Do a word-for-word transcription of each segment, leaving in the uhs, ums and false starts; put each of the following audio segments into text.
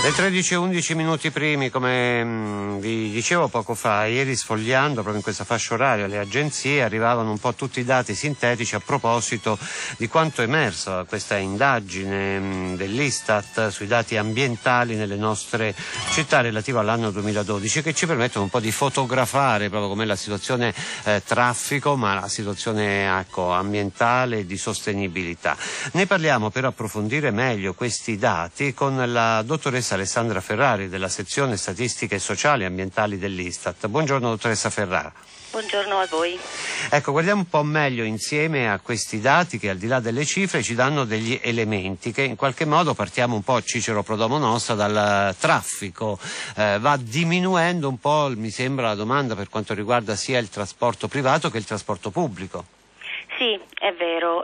Le tredici e undici minuti primi, come mh, vi dicevo poco fa, ieri sfogliando proprio in questa fascia oraria le agenzie arrivavano un po' tutti i dati sintetici a proposito di quanto è emerso da questa indagine mh, dell'Istat sui dati ambientali nelle nostre città relativa all'anno duemiladodici, che ci permettono un po' di fotografare proprio com'è la situazione eh, traffico, ma la situazione ecco, ambientale e di sostenibilità. Ne parliamo per approfondire meglio questi dati con la dottoressa Alessandra Ferrari della sezione statistiche sociali e ambientali dell'Istat. Buongiorno dottoressa Ferrari. Buongiorno a voi. Ecco, guardiamo un po' meglio insieme a questi dati che al di là delle cifre ci danno degli elementi che in qualche modo, partiamo un po' Cicero pro domo nostra, dal traffico. Eh, va diminuendo un po', mi sembra, la domanda per quanto riguarda sia il trasporto privato che il trasporto pubblico. Sì, è vero.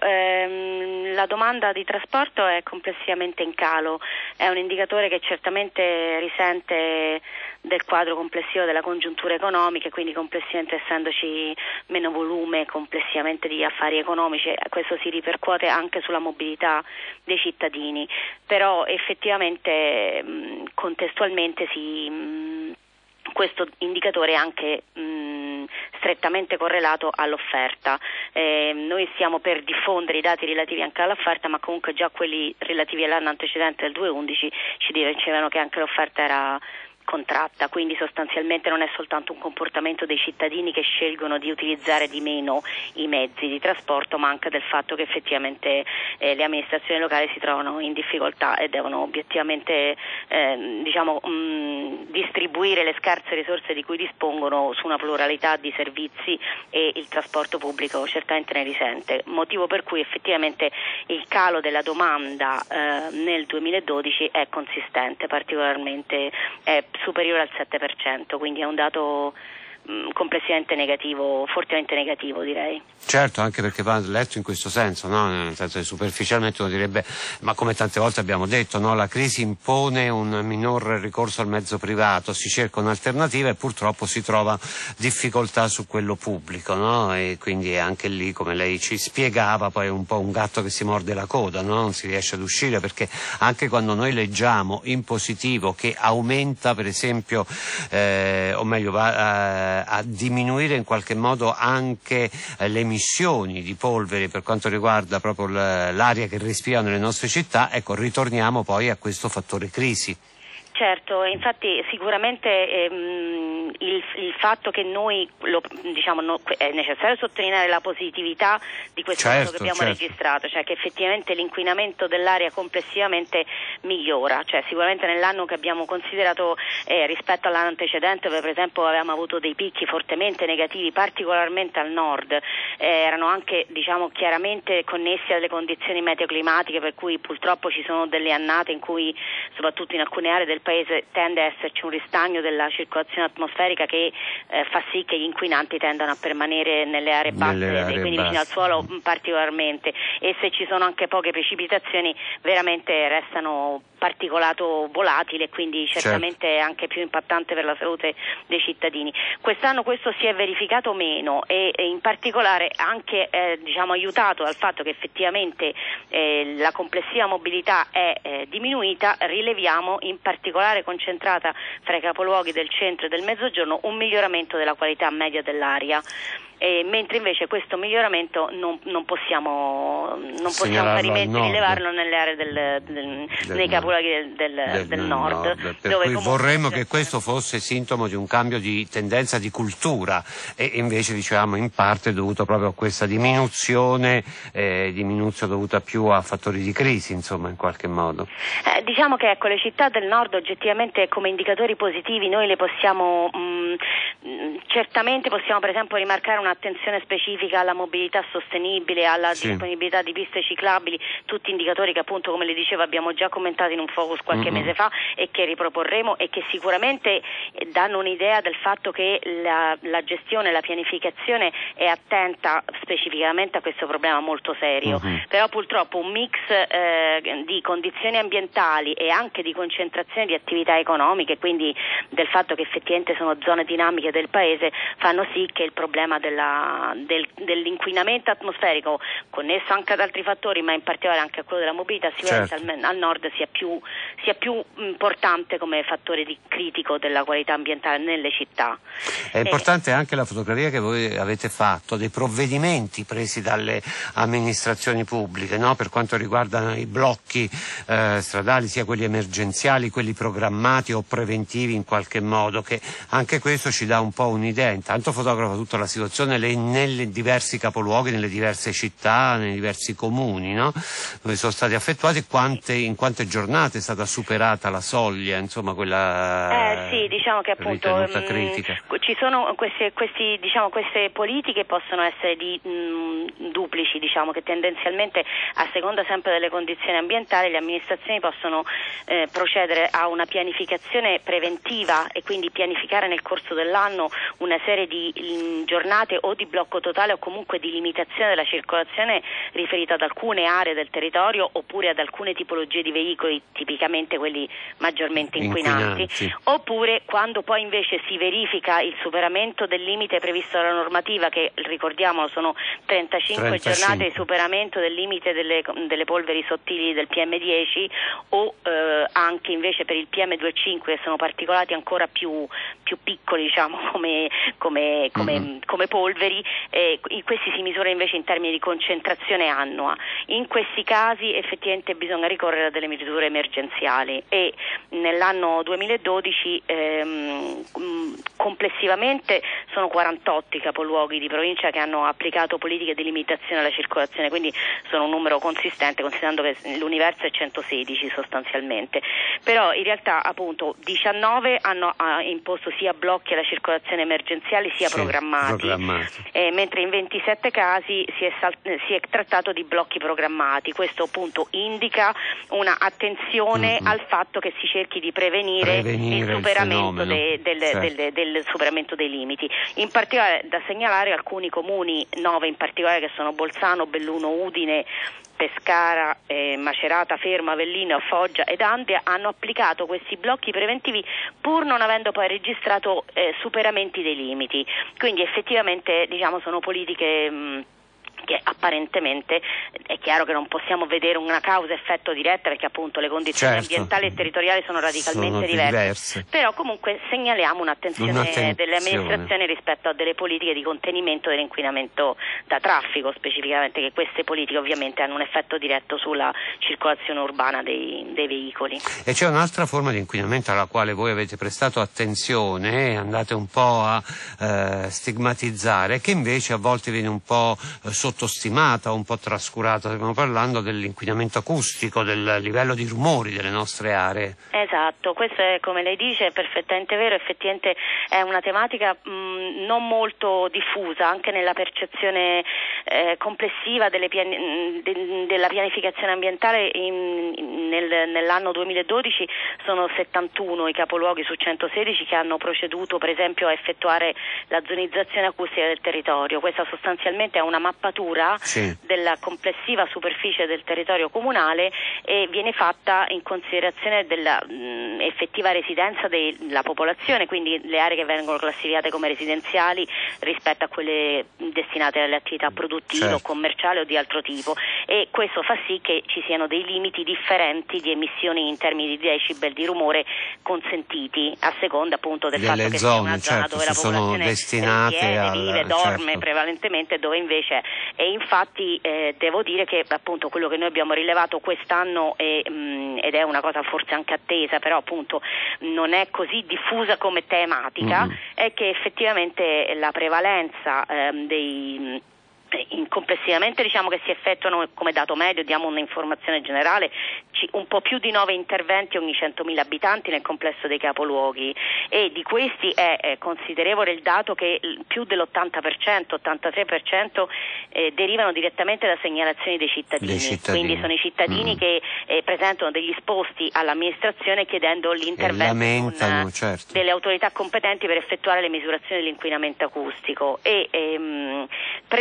Ehm, la domanda di trasporto è complessivamente in calo, è un indicatore che certamente risente del quadro complessivo della congiuntura economica e quindi complessivamente essendoci meno volume complessivamente di affari economici, questo si ripercuote anche sulla mobilità dei cittadini, però effettivamente mh, contestualmente si, mh, questo indicatore è anche mh, strettamente correlato all'offerta. Eh, noi stiamo per diffondere i dati relativi anche all'offerta, ma comunque già quelli relativi all'anno antecedente del duemilaundici ci dicevano che anche l'offerta era contratta, quindi sostanzialmente non è soltanto un comportamento dei cittadini che scelgono di utilizzare di meno i mezzi di trasporto, ma anche del fatto che effettivamente eh, le amministrazioni locali si trovano in difficoltà e devono obiettivamente eh, diciamo mh, distribuire le scarse risorse di cui dispongono su una pluralità di servizi e il trasporto pubblico certamente ne risente, motivo per cui effettivamente il calo della domanda eh, nel duemiladodici è consistente, particolarmente è superiore al sette per cento, quindi è un dato mh, complessivamente negativo, fortemente negativo direi. Certo, anche perché va letto in questo senso, no? Nel senso che superficialmente uno direbbe, ma come tante volte abbiamo detto, no? La crisi impone un minor ricorso al mezzo privato, si cerca un'alternativa e purtroppo si trova difficoltà su quello pubblico, no? E quindi anche lì, come lei ci spiegava, poi è un po' un gatto che si morde la coda, no? Non si riesce ad uscire, perché anche quando noi leggiamo in positivo che aumenta per esempio, eh, o meglio va a, a diminuire in qualche modo anche eh, le emissioni di polveri per quanto riguarda proprio l'aria che respiriamo nelle nostre città, ecco, ritorniamo poi a questo fattore crisi. Certo, infatti sicuramente ehm, il, il fatto che noi, lo, diciamo, no, è necessario sottolineare la positività di questo certo, dato che abbiamo certo. registrato, cioè che effettivamente l'inquinamento dell'aria complessivamente migliora, cioè sicuramente nell'anno che abbiamo considerato eh, rispetto all'anno antecedente, dove per esempio avevamo avuto dei picchi fortemente negativi, particolarmente al nord, eh, erano anche diciamo chiaramente connessi alle condizioni meteoclimatiche, per cui purtroppo ci sono delle annate in cui soprattutto in alcune aree del paese tende a esserci un ristagno della circolazione atmosferica che eh, fa sì che gli inquinanti tendano a permanere nelle aree basse nelle aree e quindi basse. vicino al suolo particolarmente, e se ci sono anche poche precipitazioni veramente restano particolato volatile e quindi certamente certo. Anche più impattante per la salute dei cittadini. Quest'anno questo si è verificato meno e, e in particolare anche eh, diciamo aiutato dal fatto che effettivamente eh, la complessiva mobilità è eh, diminuita. Rileviamo in particolare concentrata fra i capoluoghi del centro e del mezzogiorno un miglioramento della qualità media dell'aria. E mentre invece questo miglioramento non, non possiamo non possiamo fare rimedi di rilevarlo nelle aree del, del, del nei capoluoghi del, del, del, del nord, nord per dove cui vorremmo che questo fosse sintomo di un cambio di tendenza di cultura e invece diciamo in parte è dovuto proprio a questa diminuzione eh, diminuzione dovuta più a fattori di crisi, insomma, in qualche modo. Eh, diciamo che ecco, le città del nord oggettivamente come indicatori positivi noi le possiamo mh, certamente possiamo per esempio rimarcare un'attenzione specifica alla mobilità sostenibile, alla sì. disponibilità di piste ciclabili, tutti indicatori che appunto come le dicevo abbiamo già commentato in un focus qualche mm-hmm. mese fa e che riproporremo e che sicuramente danno un'idea del fatto che la, la gestione, la pianificazione è attenta specificamente a questo problema molto serio, mm-hmm. però purtroppo un mix eh, di condizioni ambientali e anche di concentrazione di attività economiche, quindi del fatto che effettivamente sono zone dinamiche del paese fanno sì che il problema della, del, dell'inquinamento atmosferico, connesso anche ad altri fattori, ma in particolare anche a quello della mobilità, sicuramente certo. al, al nord sia più, sia più importante come fattore di critico della qualità ambientale nelle città. È importante eh, anche la fotografia che voi avete fatto dei provvedimenti presi dalle amministrazioni pubbliche, no? Per quanto riguarda i blocchi eh, stradali, sia quelli emergenziali, quelli programmati o preventivi in qualche modo, che anche questo ci dà un po' un'idea. Intanto fotografa tutta la situazione nei diversi capoluoghi, nelle diverse città, nei diversi comuni, no? Dove sono stati affettuati, quante, in quante giornate è stata superata la soglia, insomma quella eh, sì, diciamo che appunto ritenuta critica. Mh, ci sono queste, questi, diciamo, queste politiche possono essere di mh, duplici, diciamo che tendenzialmente a seconda sempre delle condizioni ambientali le amministrazioni possono eh, procedere a una pianificazione preventiva e quindi pianificare nel corso dell'anno una serie di mh, giornate o di blocco totale o comunque di limitazione della circolazione riferita ad alcune aree del territorio oppure ad alcune tipologie di veicoli, tipicamente quelli maggiormente inquinanti, inquinanti. Oppure quando poi invece si verifica il superamento del limite previsto dalla normativa, che ricordiamo sono trentacinque, trentacinque giornate di superamento del limite delle, delle polveri sottili del P M dieci o eh, anche invece per il P M due virgola cinque, che sono particolati ancora più, più piccoli, diciamo, come, come, come, mm-hmm. come polveri, eh, questi si misurano invece in termini di concentrazione annua. In questi casi effettivamente bisogna ricorrere a delle misure emergenziali e nell'anno duemiladodici ehm, complessivamente sono quarantotto i capoluoghi di provincia che hanno applicato politiche di limitazione alla circolazione, quindi sono un numero consistente considerando che l'universo è centosedici sostanzialmente, però in realtà appunto diciannove hanno ha imposto sia blocchi alla circolazione emergenziali sia sì, programmati, programmati. Eh, mentre in ventisette casi si è, sal- si è trattato di blocchi programmati. Questo appunto indica una attenzione mm-hmm. al fatto che si cerchi di prevenire, prevenire il superamento il de- del, certo. del, del, del superamento dei limiti. In particolare da segnalare alcuni comuni, nove in particolare, che sono Bolzano, Belluno, Udine, Pescara, eh, Macerata, Fermo, Avellino, Foggia ed Andria, hanno applicato questi blocchi preventivi pur non avendo poi registrato eh, superamenti dei limiti. Quindi effettivamente diciamo sono politiche mh, che apparentemente è chiaro che non possiamo vedere una causa-effetto diretta perché appunto le condizioni certo. ambientali e territoriali sono radicalmente sono diverse. diverse, però comunque segnaliamo un'attenzione, un'attenzione delle amministrazioni rispetto a delle politiche di contenimento dell'inquinamento da traffico, specificamente, che queste politiche ovviamente hanno un effetto diretto sulla circolazione urbana dei, dei veicoli. E c'è un'altra forma di inquinamento alla quale voi avete prestato attenzione e andate un po' a eh, stigmatizzare, che invece a volte viene un po' eh, sottostimata, un po' trascurata. Stiamo parlando dell'inquinamento acustico, del livello di rumori delle nostre aree. Esatto, questo è, come lei dice, è perfettamente vero, effettivamente è una tematica mh, non molto diffusa anche nella percezione eh, complessiva delle piani- de- della pianificazione ambientale. In, in, nel, nell'anno duemiladodici sono settantuno i capoluoghi su centosedici che hanno proceduto per esempio a effettuare la zonizzazione acustica del territorio. Questa sostanzialmente è una mappatura sì. della complessiva superficie del territorio comunale e viene fatta in considerazione della mh, effettiva residenza della popolazione, quindi le aree che vengono classificate come residenziali rispetto a quelle destinate alle attività produttive certo. o commerciali o di altro tipo, e questo fa sì che ci siano dei limiti differenti di emissioni in termini di decibel di rumore consentiti a seconda appunto del delle fatto che zone, sia una zona certo, dove la popolazione risiede, al, vive, dorme certo. prevalentemente, dove invece e infatti eh, devo dire che appunto quello che noi abbiamo rilevato quest'anno è, mh, ed è una cosa forse anche attesa, però appunto non è così diffusa come tematica, mm-hmm. è che effettivamente la prevalenza ehm, dei In complessivamente diciamo che si effettuano, come dato medio, diamo un'informazione generale, un po' più di nove interventi ogni centomila abitanti nel complesso dei capoluoghi, e di questi è, è considerevole il dato che più dell'ottanta per cento, ottantatré per cento eh, derivano direttamente da segnalazioni dei cittadini, dei cittadini. Quindi sono i cittadini mm. che eh, presentano degli esposti all'amministrazione chiedendo l'intervento con, certo. delle autorità competenti per effettuare le misurazioni dell'inquinamento acustico e ehm, prevalentemente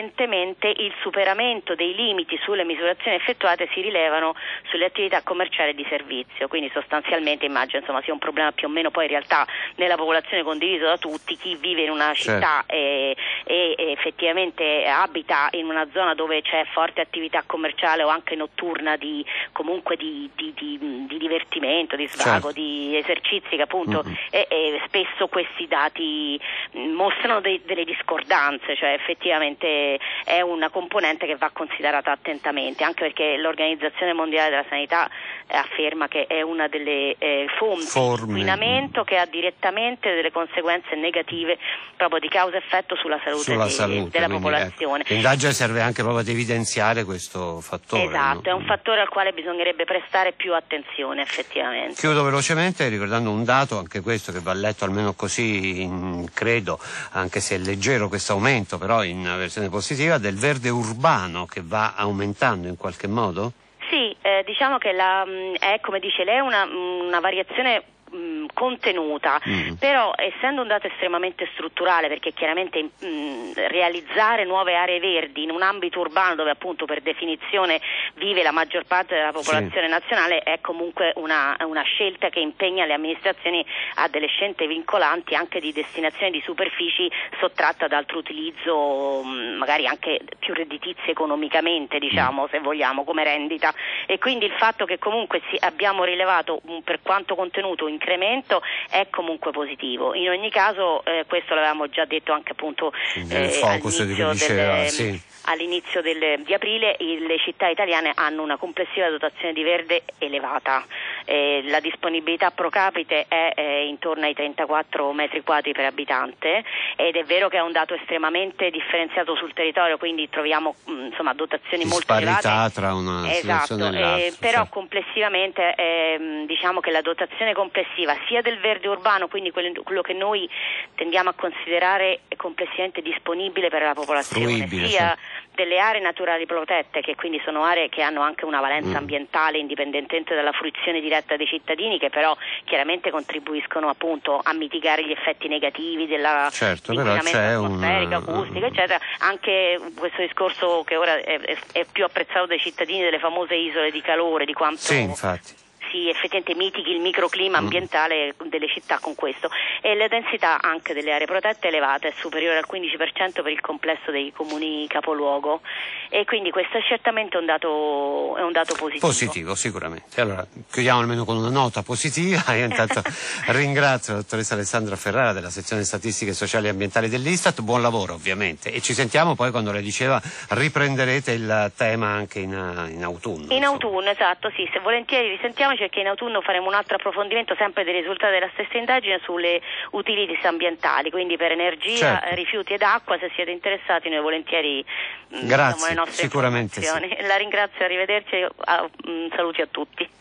evidentemente il superamento dei limiti sulle misurazioni effettuate si rilevano sulle attività commerciali e di servizio, quindi sostanzialmente immagino insomma sia un problema più o meno poi in realtà nella popolazione condiviso da tutti. Chi vive in una città certo. e, e, e effettivamente abita in una zona dove c'è forte attività commerciale o anche notturna di comunque di, di, di, di divertimento, di svago, certo. di esercizi che appunto mm-hmm. e, e spesso questi dati mostrano dei, delle discordanze, cioè effettivamente è una componente che va considerata attentamente, anche perché l'Organizzazione Mondiale della Sanità eh, afferma che è una delle eh, fonti Forme. di inquinamento che ha direttamente delle conseguenze negative proprio di causa-effetto sulla salute, sulla di, salute della quindi, popolazione. Ecco. L'indagine serve anche proprio ad evidenziare questo fattore. Esatto, no? È un fattore al quale bisognerebbe prestare più attenzione effettivamente. Chiudo velocemente ricordando un dato, anche questo che va letto almeno così, in, credo, anche se è leggero questo aumento, però in versione positiva, del verde urbano che va aumentando in qualche modo? Sì, eh, diciamo che la, è, come dice lei, una, una variazione mh, contenuta, mm. però essendo un dato estremamente strutturale, perché chiaramente mh, realizzare nuove aree verdi in un ambito urbano dove appunto per definizione vive la maggior parte della popolazione sì. nazionale è comunque una, una scelta che impegna le amministrazioni a delle scelte vincolanti anche di destinazione di superfici sottratta ad altro utilizzo, mh, magari anche più redditizie economicamente, diciamo, mm. se vogliamo, come rendita, e quindi il fatto che comunque si, abbiamo rilevato un, per quanto contenuto un incremento è comunque positivo. In ogni caso eh, questo l'avevamo già detto anche appunto eh, all'inizio, diceva, delle, sì. all'inizio del, di aprile le città italiane hanno una complessiva dotazione di verde elevata. Eh, la disponibilità pro capite è eh, intorno ai trentaquattro metri quadri per abitante ed è vero che è un dato estremamente differenziato sul territorio, quindi troviamo mh, insomma dotazioni molto elevate. Disparità tra una esatto, situazione e l'altra. Eh, però cioè. complessivamente eh, diciamo che la dotazione complessiva sia del verde urbano, quindi quello, quello che noi tendiamo a considerare complessivamente disponibile per la popolazione, Fruibile, sia sì. delle aree naturali protette, che quindi sono aree che hanno anche una valenza mm. ambientale indipendentemente dalla fruizione diretta dei cittadini, che però chiaramente contribuiscono appunto a mitigare gli effetti negativi della certo, inquinamento atmosferico, un... acustico, eccetera. Anche questo discorso che ora è, è, è più apprezzato dai cittadini delle famose isole di calore, di quanto sì, infatti. si effettivamente mitighi il microclima ambientale mm. delle città con questo, e la densità anche delle aree protette è elevata, è superiore al quindici per cento per il complesso dei comuni capoluogo, e quindi questo è certamente un dato, è un dato positivo. Positivo, sicuramente. Allora, chiudiamo almeno con una nota positiva. Io intanto ringrazio la dottoressa Alessandra Ferrara della sezione statistiche sociali e ambientali dell'Istat, buon lavoro ovviamente, e ci sentiamo poi quando lei diceva riprenderete il tema anche in, in autunno. In insomma. autunno, esatto, sì, se volentieri risentiamoci, perché in autunno faremo un altro approfondimento sempre dei risultati della stessa indagine sulle utilities ambientali, quindi per energia, certo. rifiuti ed acqua. Se siete interessati noi volentieri Grazie, le nostre sicuramente informazioni. Sì. La ringrazio, arrivederci, a, um, saluti a tutti.